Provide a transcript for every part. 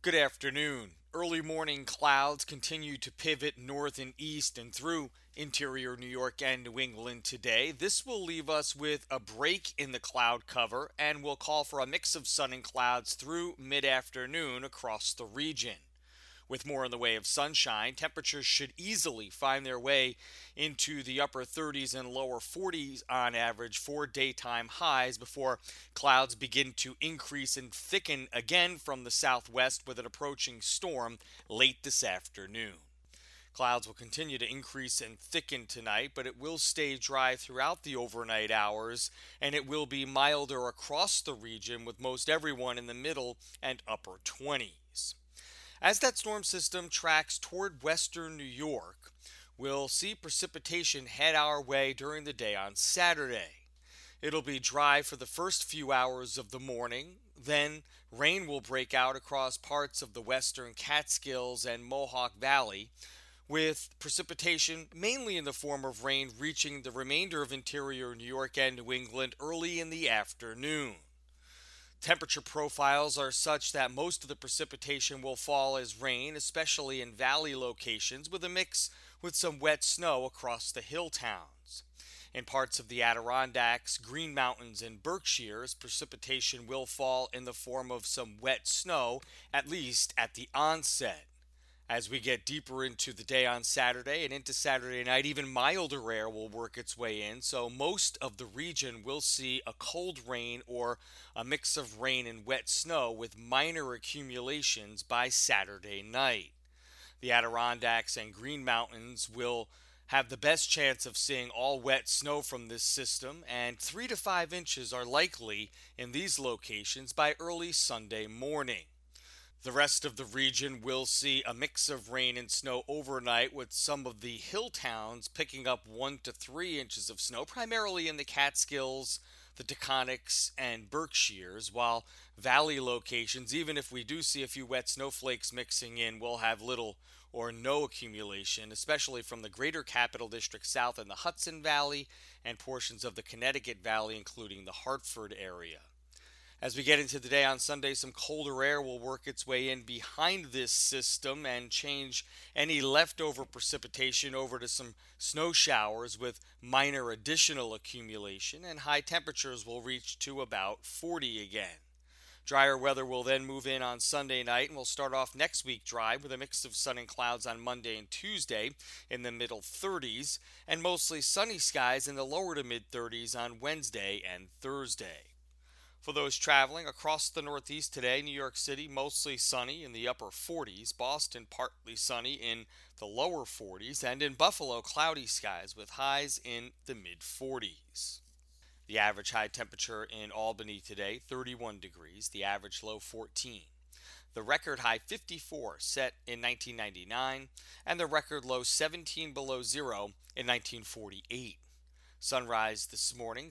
Good afternoon. Early morning clouds continue to pivot north and east and through interior New York and New England today. This will leave us with a break in the cloud cover and will call for a mix of sun and clouds through mid afternoon across the region. With more in the way of sunshine, temperatures should easily find their way into the upper 30s and lower 40s on average for daytime highs before clouds begin to increase and thicken again from the southwest with an approaching storm late this afternoon. Clouds will continue to increase and thicken tonight, but it will stay dry throughout the overnight hours, and it will be milder across the region with most everyone in the middle and upper 20s. As that storm system tracks toward western New York, we'll see precipitation head our way during the day on Saturday. It'll be dry for the first few hours of the morning, then rain will break out across parts of the western Catskills and Mohawk Valley, with precipitation mainly in the form of rain reaching the remainder of interior New York and New England early in the afternoon. Temperature profiles are such that most of the precipitation will fall as rain, especially in valley locations, with a mix with some wet snow across the hill towns. In parts of the Adirondacks, Green Mountains, and Berkshires, precipitation will fall in the form of some wet snow, at least at the onset. As we get deeper into the day on Saturday and into Saturday night, even milder air will work its way in, so most of the region will see a cold rain or a mix of rain and wet snow with minor accumulations by Saturday night. The Adirondacks and Green Mountains will have the best chance of seeing all wet snow from this system, and 3 to 5 inches are likely in these locations by early Sunday morning. The rest of the region will see a mix of rain and snow overnight, with some of the hill towns picking up 1 to 3 inches of snow, primarily in the Catskills, the Taconics, and Berkshires, while valley locations, even if we do see a few wet snowflakes mixing in, will have little or no accumulation, especially from the greater Capital District south in the Hudson Valley and portions of the Connecticut Valley, including the Hartford area. As we get into the day on Sunday, some colder air will work its way in behind this system and change any leftover precipitation over to some snow showers with minor additional accumulation, and high temperatures will reach to about 40 again. Drier weather will then move in on Sunday night, and we'll start off next week dry with a mix of sun and clouds on Monday and Tuesday in the middle 30s, and mostly sunny skies in the lower to mid 30s on Wednesday and Thursday. For those traveling across the Northeast today, New York City mostly sunny in the upper 40s, Boston partly sunny in the lower 40s, and in Buffalo cloudy skies with highs in the mid 40s. The average high temperature in Albany today, 31 degrees, the average low 14. The record high 54 set in 1999, and the record low 17 below zero in 1948. Sunrise this morning,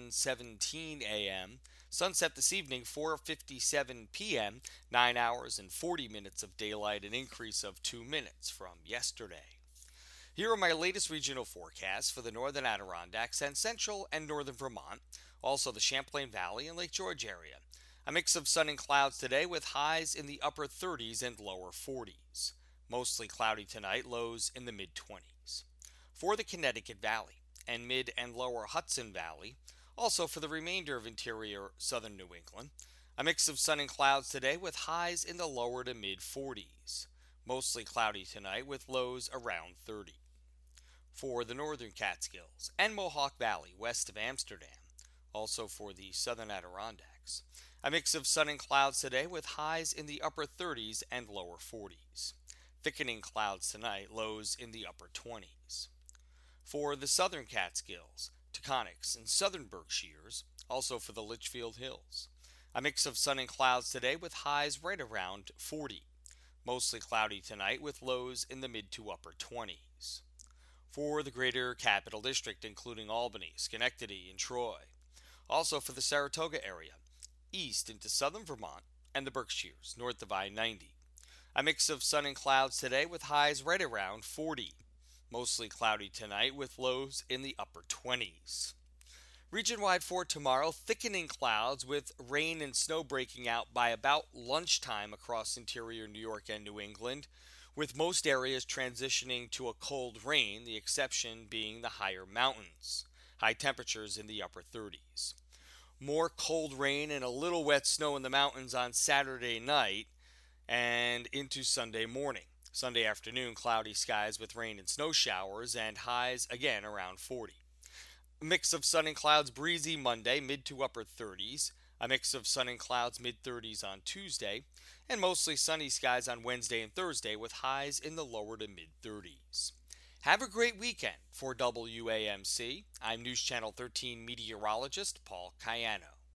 7:17 a.m. Sunset this evening, 4:57 p.m., 9 hours and 40 minutes of daylight, an increase of 2 minutes from yesterday. Here are my latest regional forecasts for the northern Adirondacks and central and northern Vermont, also the Champlain Valley and Lake George area. A mix of sun and clouds today with highs in the upper 30s and lower 40s. Mostly cloudy tonight, lows in the mid 20s. For the Connecticut Valley and mid and lower Hudson Valley, also for the remainder of interior southern New England, a mix of sun and clouds today with highs in the lower to mid 40s. Mostly cloudy tonight with lows around 30. For the northern Catskills and Mohawk Valley west of Amsterdam, also for the southern Adirondacks, a mix of sun and clouds today with highs in the upper 30s and lower 40s. Thickening clouds tonight, lows in the upper 20s. For the southern Catskills, Taconics, and southern Berkshires, also for the Litchfield Hills, a mix of sun and clouds today with highs right around 40. Mostly cloudy tonight with lows in the mid to upper 20s. For the greater Capital District, including Albany, Schenectady, and Troy, also for the Saratoga area, east into southern Vermont and the Berkshires, north of I-90. A mix of sun and clouds today with highs right around 40. Mostly cloudy tonight with lows in the upper 20s. Region-wide for tomorrow, thickening clouds with rain and snow breaking out by about lunchtime across interior New York and New England, with most areas transitioning to a cold rain, the exception being the higher mountains. High temperatures in the upper 30s. More cold rain and a little wet snow in the mountains on Saturday night and into Sunday morning. Sunday afternoon, cloudy skies with rain and snow showers and highs again around 40. A mix of sun and clouds breezy Monday, mid to upper 30s. A mix of sun and clouds mid 30s on Tuesday. And mostly sunny skies on Wednesday and Thursday with highs in the lower to mid 30s. Have a great weekend. For WAMC, I'm News Channel 13 meteorologist Paul Cayano.